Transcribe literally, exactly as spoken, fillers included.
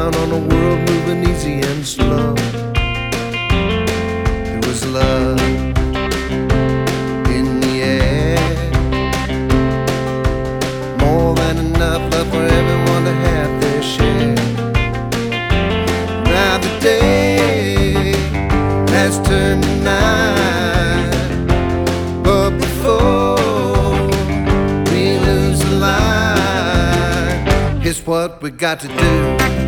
down on a world moving easy and slow. There was love in the air, more than enough love for everyone to have their share. Now the day has turned to night, but before we lose the light, here's what we got to do.